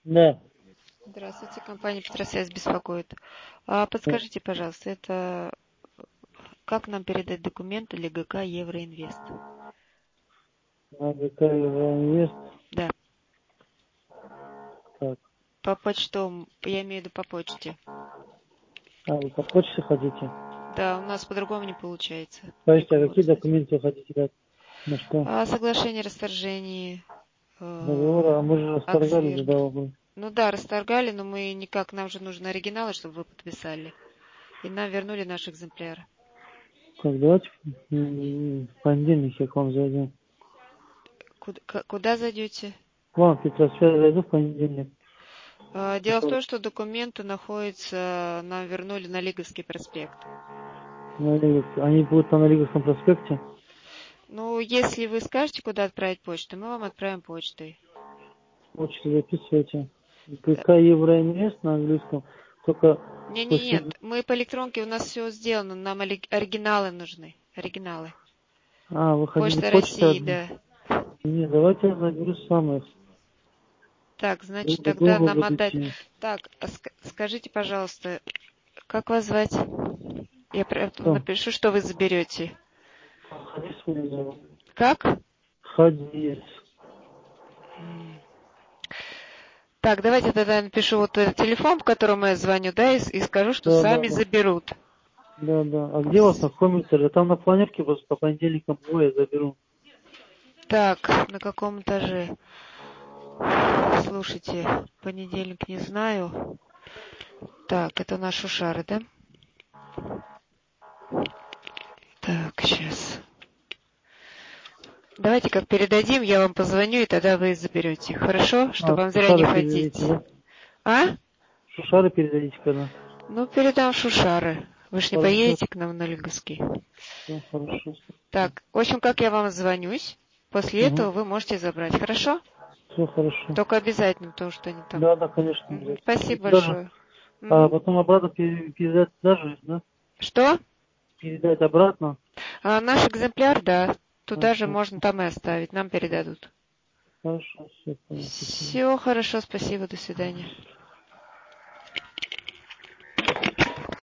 Да. Здравствуйте, компания Петросвязь беспокоит. Подскажите, пожалуйста, это как нам передать документы для ГК Евроинвест? ГК Инвест. Да, Так. по почтовому, я имею в виду по почте. Вы по почте хотите? Да, у нас по-другому не получается. Скажите, а Никакого какие достать. документы вы хотите дать? На что? Соглашение о расторжении, Договора? А мы же расторгали АКСИР. договор. Ну да, расторгали, но мы никак, нам же нужны оригиналы, чтобы вы подписали. И нам вернули наш экземпляр. Так, давайте в понедельник я к вам зайду. Куда зайдете? К вам в Петросвязь зайду в понедельник. Дело в том, что документы находятся, нам вернули на Лиговский проспект. Они будут на Лиговском проспекте? Ну, если вы скажете, куда отправить почту, мы вам отправим почтой. Почту записывайте. ГК Евроинвест на английском. Только Нет, после... мы по электронке, у нас все сделано, нам оригиналы нужны. Оригиналы. Вы хотите Почта почту? России, да. Нет, давайте я заберу сам их. Так, Вы значит, тогда долго нам отдать. будете. Так, скажите, пожалуйста, как вас звать? Я Что? напишу, что вы заберете. Хадис меня зовут. Как? Хадис. Так, давайте тогда я напишу вот этот телефон, по которому я звоню, да, и скажу, что Да, да, сами да. заберут. Да, да. А где вас знакомиться? Да там на планерке вас по понедельникам двое заберу. Так, на каком этаже? Слушайте, понедельник не знаю. Так, это наши шары, да? Так, сейчас. Давайте как передадим, я вам позвоню, и тогда вы заберете. Хорошо? Чтобы вам зря не Шушары передадите, ходить. да? А? Шушары передадите когда? Ну, передам Шушары. Вы ж не Хорошо, поедете к нам на Лиговский. все хорошо. Так, в общем, как я вам звонюсь, после Угу. этого вы можете забрать. Хорошо? Все хорошо. Только обязательно, потому что они там. Да, да, конечно. И Спасибо туда же, большое. Мгм. потом обратно передать даже, да? Что? Передать обратно. Наш экземпляр, да. Туда же Хорошо, можно там и оставить. Нам передадут. хорошо, все, понял, спасибо. Все хорошо, спасибо, до свидания.